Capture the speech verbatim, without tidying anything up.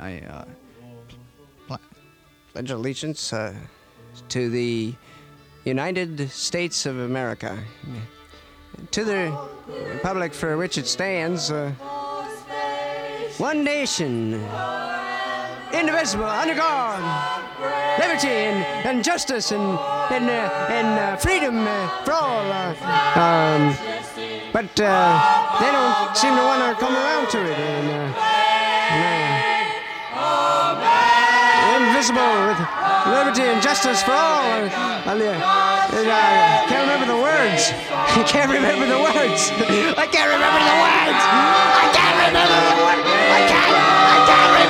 I uh, pl- pledge allegiance uh, to the United States of America, to the republic for which it stands, uh, one nation, indivisible, under God, liberty and, and justice and and, uh, and uh, freedom uh, for all. Uh, um, but uh, they don't seem to want to come around to it. And, uh, uh, indivisible with liberty and justice for all. Uh, uh, I can't remember the words. I can't remember the words. I can't remember the words. I can't remember the words. I can't. I can't remember.